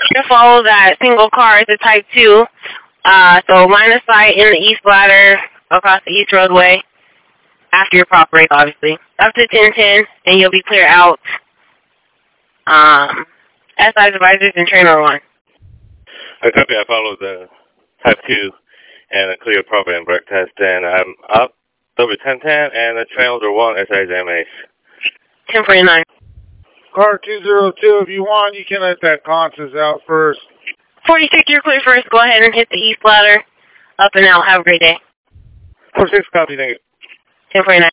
to follow that single car. It's a type 2. So line of sight in the east ladder across the east roadway after your prop break, obviously. Up to 1010, and you'll be clear out. SI advisors and trainer 1. I copy. I follow the type 2 and a clear prop and brake test, and I'm up over 1010 and the trails are 1 SI's MH. 1049. Car 202, if you want, you can let that Constance out first. 46, you're clear first. Go ahead and hit the east ladder. Up and out. Have a great day. 46, copy, thank you. 1049.